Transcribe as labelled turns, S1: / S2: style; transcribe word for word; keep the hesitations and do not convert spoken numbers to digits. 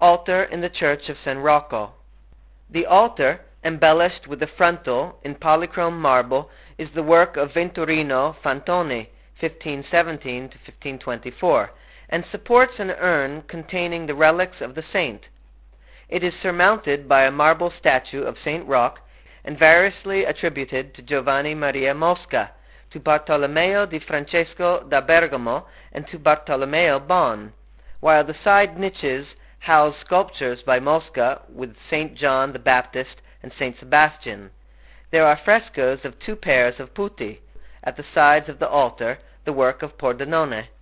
S1: Altar in the Church of San Rocco. The altar, embellished with a frontal in polychrome marble, is the work of Venturino Fantoni, fifteen seventeen to fifteen twenty-four, and supports an urn containing the relics of the saint. It is surmounted by a marble statue of Saint Roch, and variously attributed to Giovanni Maria Mosca, to Bartolomeo di Francesco da Bergamo, and to Bartolomeo Bon, while the side niches house sculptures by Mosca with Saint John the Baptist and Saint Sebastian. There are frescoes of two pairs of putti at the sides of the altar, the work of Pordenone.